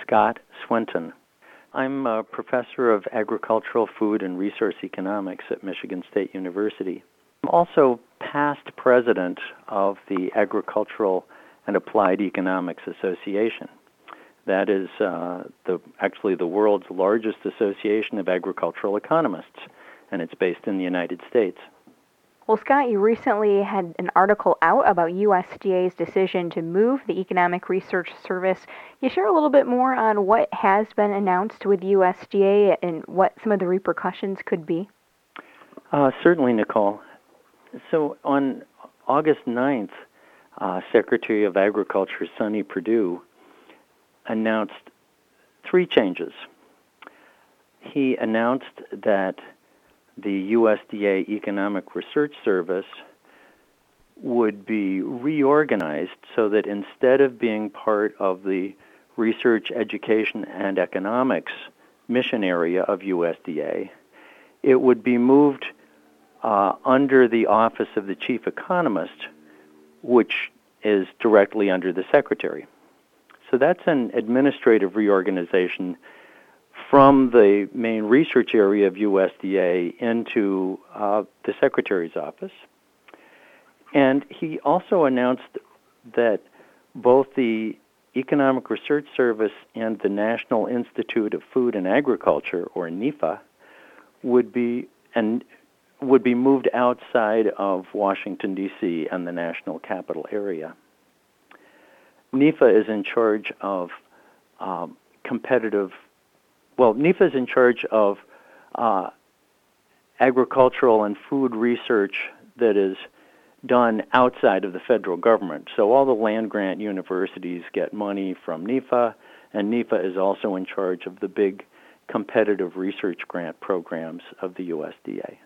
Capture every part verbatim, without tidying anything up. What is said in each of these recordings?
Scott Swinton. I'm a professor of agricultural, food, and resource economics at Michigan State University. I'm also past president of the Agricultural and Applied Economics Association. That is uh, the actually the world's largest association of agricultural economists, and it's based in the United States. Well, Scott, you recently had an article out about U S D A's decision to move the Economic Research Service. Can you share a little bit more on what has been announced with U S D A and what some of the repercussions could be? Uh, certainly, Nicole. So on August ninth, uh, Secretary of Agriculture Sonny Perdue announced three changes. He announced that the U S D A Economic Research Service would be reorganized so that instead of being part of the Research, Education, and Economics mission area of U S D A, it would be moved uh, under the Office of the Chief Economist, which is directly under the Secretary. So that's an administrative reorganization from the main research area of U S D A into uh, the Secretary's office. And he also announced that both the Economic Research Service and the National Institute of Food and Agriculture, or NIFA, would be and would be moved outside of Washington, D C and the national capital area. NIFA is in charge of um, competitive Well, NIFA is in charge of uh, agricultural and food research that is done outside of the federal government. So all the land-grant universities get money from NIFA, and NIFA is also in charge of the big competitive research grant programs of the U S D A.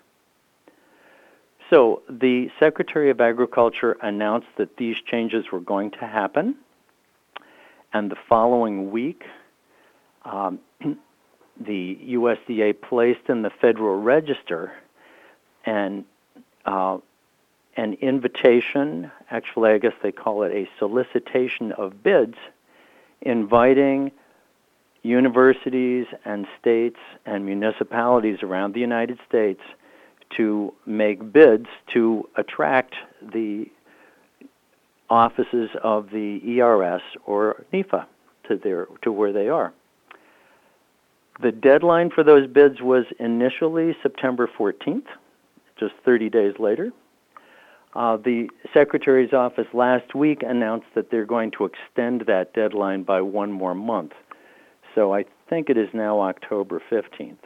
So the Secretary of Agriculture announced that these changes were going to happen, and the following week, um, the U S D A placed in the Federal Register an, uh, an invitation, actually I guess they call it a solicitation of bids, inviting universities and states and municipalities around the United States to make bids to attract the offices of the E R S or NIFA to their to where they are. The deadline for those bids was initially September fourteenth, just thirty days later. Uh, the Secretary's office last week announced that they're going to extend that deadline by one more month. So I think it is now October fifteenth.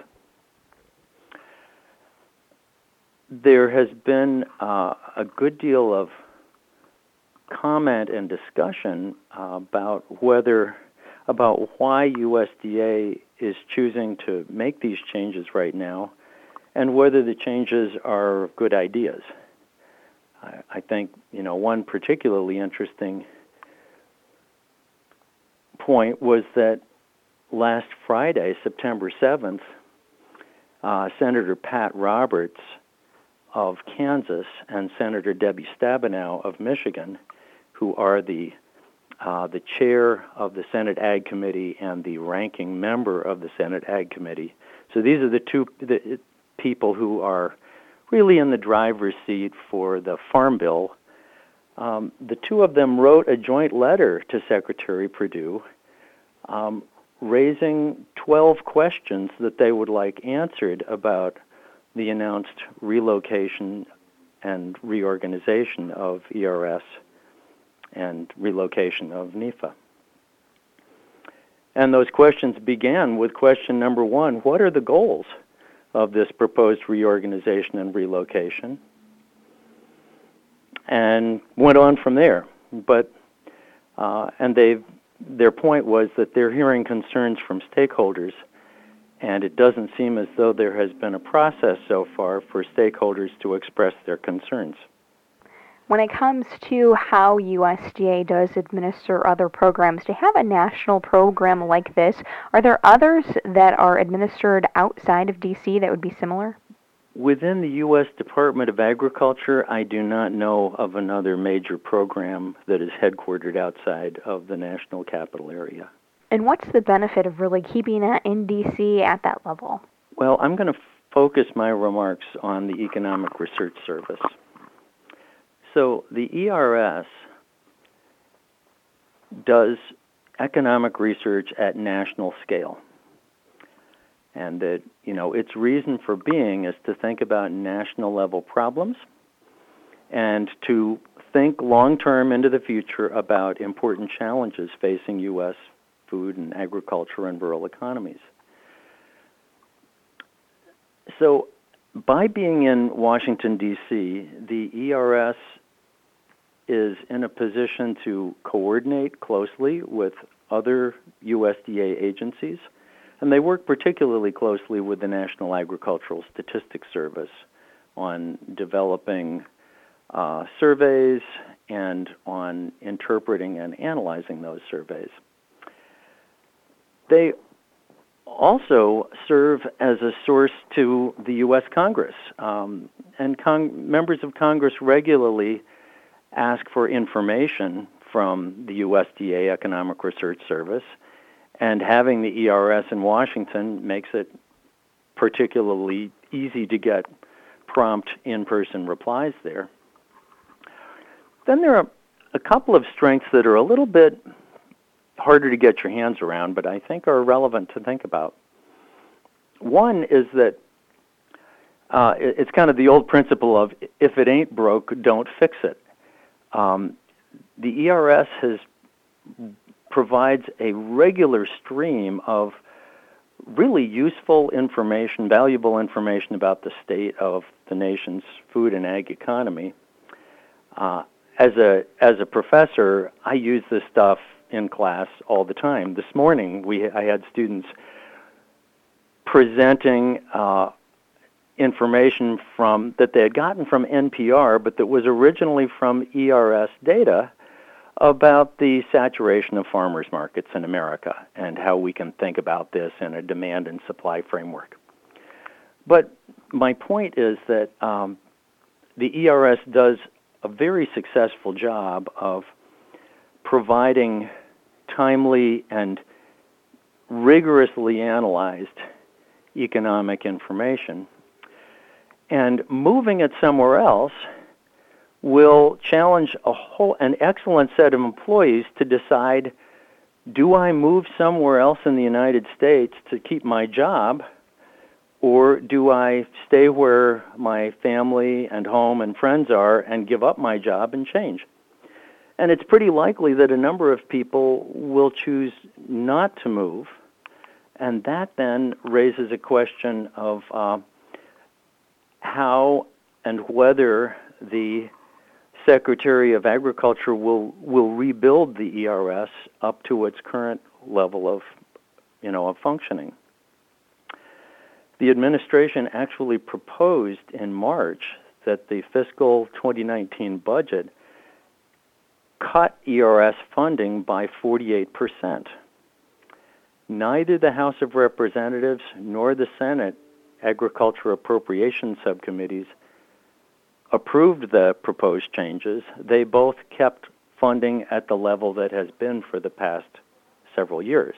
There has been uh, a good deal of comment and discussion uh, about whether, about why U S D A is choosing to make these changes right now, and whether the changes are good ideas. I, I think, you know, one particularly interesting point was that last Friday, September seventh, uh, Senator Pat Roberts of Kansas and Senator Debbie Stabenow of Michigan, who are the uh, the chair of the Senate Ag Committee and the ranking member of the Senate Ag Committee. So these are the two the people who are really in the driver's seat for the Farm Bill. Um, the two of them wrote a joint letter to Secretary Perdue um, raising twelve questions that they would like answered about the announced relocation and reorganization of E R S and relocation of NIFA. And those questions began with question number one: what are the goals of this proposed reorganization and relocation? And went on from there. But uh, and they their point was that they're hearing concerns from stakeholders, and it doesn't seem as though there has been a process so far for stakeholders to express their concerns. When it comes to how U S D A does administer other programs, to have a national program like this, are there others that are administered outside of D C that would be similar? Within the U S Department of Agriculture, I do not know of another major program that is headquartered outside of the national capital area. And what's the benefit of really keeping that in D C at that level? Well, I'm going to focus my remarks on the Economic Research Service. So the E R S does economic research at national scale. And that, you know, its reason for being is to think about national level problems and to think long-term into the future about important challenges facing U S food and agriculture and rural economies. So by being in Washington, D C, the E R S is in a position to coordinate closely with other U S D A agencies, and they work particularly closely with the National Agricultural Statistics Service on developing uh, surveys and on interpreting and analyzing those surveys. They also serve as a source to the U S Congress, um, and con- members of Congress regularly ask for information from the U S D A Economic Research Service, and having the E R S in Washington makes it particularly easy to get prompt in-person replies there. Then there are a couple of strengths that are a little bit harder to get your hands around, but I think are relevant to think about. One is that uh, it's kind of the old principle of if it ain't broke, don't fix it. Um, the E R S has provides a regular stream of really useful information, valuable information about the state of the nation's food and ag economy. Uh, as a as a professor, I use this stuff in class all the time. This morning, we I had students presenting uh, information from that they had gotten from N P R, but that was originally from E R S data about the saturation of farmers markets in America and how we can think about this in a demand and supply framework. But my point is that um, the E R S does a very successful job of providing timely and rigorously analyzed economic information, and moving it somewhere else will challenge a whole an excellent set of employees to decide, do I move somewhere else in the United States to keep my job, or do I stay where my family and home and friends are and give up my job and change? And it's pretty likely that a number of people will choose not to move, and that then raises a question of uh, how and whether the Secretary of Agriculture will will rebuild the E R S up to its current level of, you know, of functioning. The administration actually proposed in March that the fiscal twenty nineteen budget cut E R S funding by forty-eight percent. Neither the House of Representatives nor the Senate Agriculture Appropriations Subcommittees approved the proposed changes. They both kept funding at the level that has been for the past several years.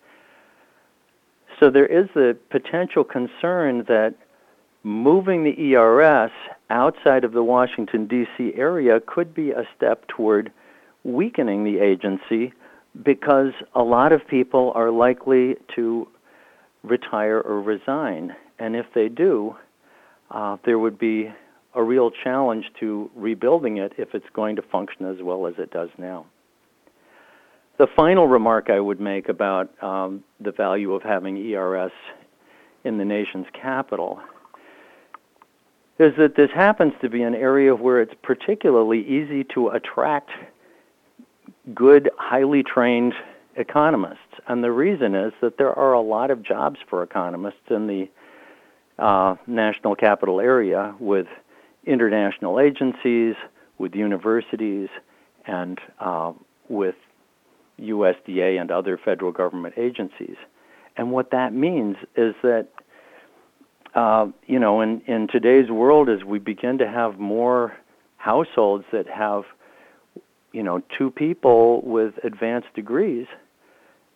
So there is the potential concern that moving the E R S outside of the Washington, D C area could be a step toward weakening the agency, because a lot of people are likely to retire or resign. And if they do, uh, there would be a real challenge to rebuilding it if it's going to function as well as it does now. The final remark I would make about um, the value of having E R S in the nation's capital is that this happens to be an area where it's particularly easy to attract good, highly trained economists. And the reason is that there are a lot of jobs for economists in the uh, national capital area, with international agencies, with universities, and uh, with U S D A and other federal government agencies. And what that means is that, uh, you know, in, in today's world, as we begin to have more households that have, you know, two people with advanced degrees,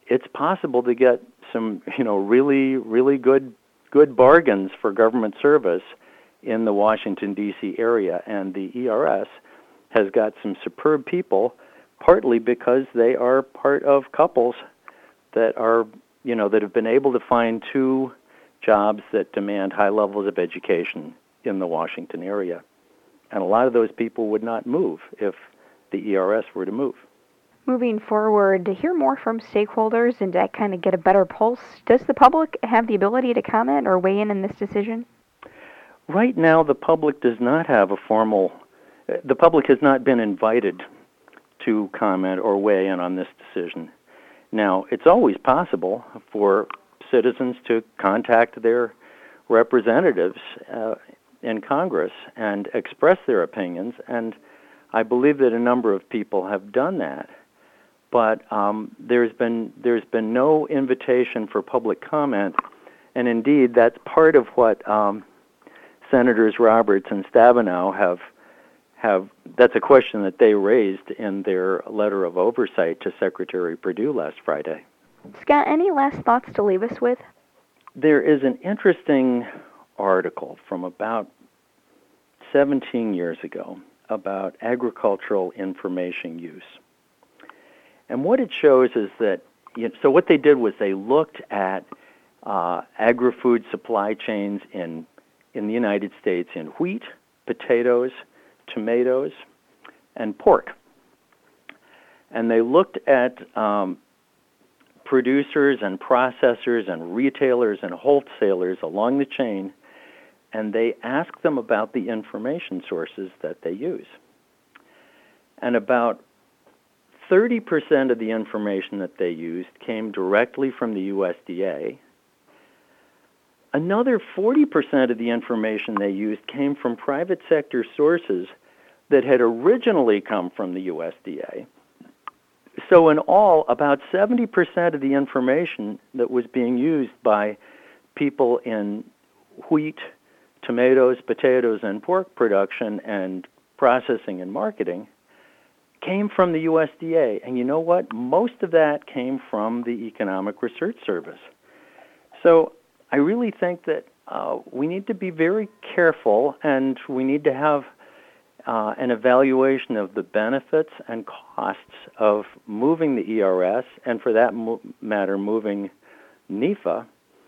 it's possible to get some, you know, really, really good good bargains for government service in the Washington, D C area. And the E R S has got some superb people, partly because they are part of couples that are, you know, that have been able to find two jobs that demand high levels of education in the Washington area. And a lot of those people would not move if the E R S were to move. Moving forward, to hear more from stakeholders and to kind of get a better pulse, does the public have the ability to comment or weigh in in this decision? Right now, the public does not have a formal, the public has not been invited to comment or weigh in on this decision. Now, it's always possible for citizens to contact their representatives uh, in Congress and express their opinions, and I believe that a number of people have done that. But um, there's been there's been no invitation for public comment, and indeed that's part of what um, Senators Roberts and Stabenow have have. That's a question that they raised in their letter of oversight to Secretary Perdue last Friday. Scott, any last thoughts to leave us with? There is an interesting article from about seventeen years ago about agricultural information use. And what it shows is that, you know, so what they did was they looked at uh, agri-food supply chains in in the United States in wheat, potatoes, tomatoes, and pork. And they looked at um, producers and processors and retailers and wholesalers along the chain, and they asked them about the information sources that they use. And about thirty percent of the information that they used came directly from the U S D A. Another forty percent of the information they used came from private sector sources that had originally come from the U S D A. So in all, about seventy percent of the information that was being used by people in wheat, tomatoes, potatoes, and pork production and processing and marketing came from the U S D A. And you know what? Most of that came from the Economic Research Service. So I really think that uh, we need to be very careful, and we need to have uh, an evaluation of the benefits and costs of moving the E R S, and for that mo- matter, moving NEFA.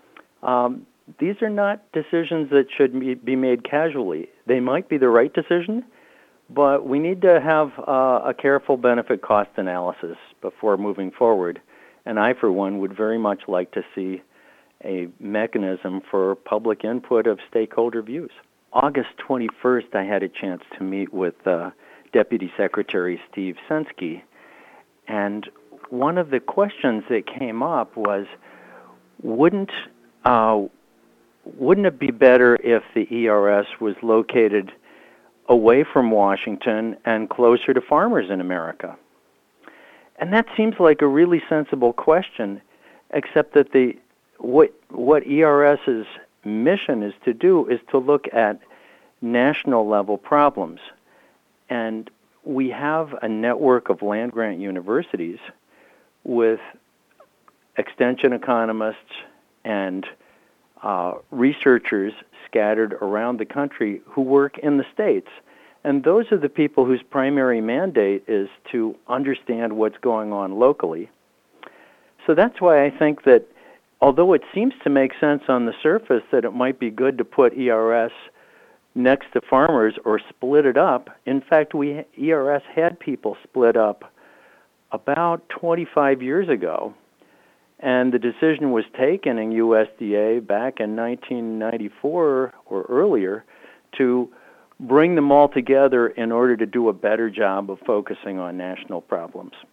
Um, these are not decisions that should be made casually. They might be the right decision, but we need to have uh, a careful benefit-cost analysis before moving forward. And I, for one, would very much like to see a mechanism for public input of stakeholder views. August twenty-first, I had a chance to meet with uh, Deputy Secretary Steve Censky, and one of the questions that came up was, wouldn't uh, wouldn't it be better if the E R S was located away from Washington and closer to farmers in America? And that seems like a really sensible question, except that the what what ERS's mission is to do is to look at national level problems. And we have a network of land-grant universities with extension economists and uh, researchers scattered around the country who work in the states. And those are the people whose primary mandate is to understand what's going on locally. So that's why I think that although it seems to make sense on the surface that it might be good to put E R S next to farmers or split it up, in fact, we E R S had people split up about twenty-five years ago. And the decision was taken in U S D A back in nineteen ninety-four or earlier to bring them all together in order to do a better job of focusing on national problems.